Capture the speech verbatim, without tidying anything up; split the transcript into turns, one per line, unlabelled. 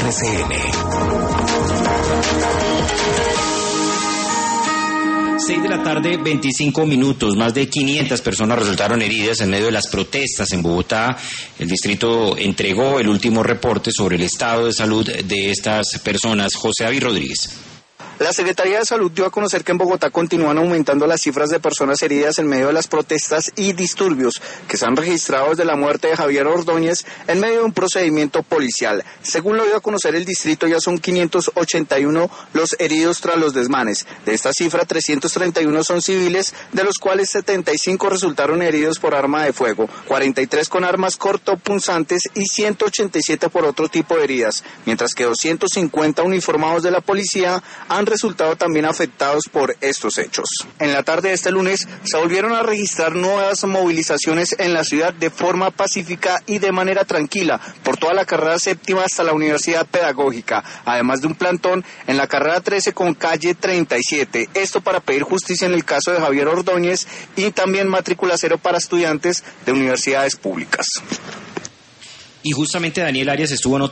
C N.
seis de la tarde, veinticinco minutos. Más de quinientas personas resultaron heridas en medio de las protestas en Bogotá. El distrito entregó el último reporte sobre el estado de salud de estas personas. José David Rodríguez.
La Secretaría de Salud dio a conocer que en Bogotá continúan aumentando las cifras de personas heridas en medio de las protestas y disturbios que se han registrado desde la muerte de Javier Ordóñez en medio de un procedimiento policial. Según lo dio a conocer el distrito, ya son quinientos ochenta y uno los heridos tras los desmanes. De esta cifra, trescientos treinta y uno son civiles, de los cuales setenta y cinco resultaron heridos por arma de fuego, cuarenta y tres con armas cortopunzantes y ciento ochenta y siete por otro tipo de heridas, mientras que doscientos cincuenta uniformados de la policía han resultado también afectados por estos hechos. En la tarde de este lunes se volvieron a registrar nuevas movilizaciones en la ciudad de forma pacífica y de manera tranquila por toda la carrera séptima hasta la Universidad Pedagógica, además de un plantón en la carrera trece con calle treinta y siete, esto para pedir justicia en el caso de Javier Ordóñez y también matrícula cero para estudiantes de universidades públicas.
Y justamente Daniel Arias estuvo en otra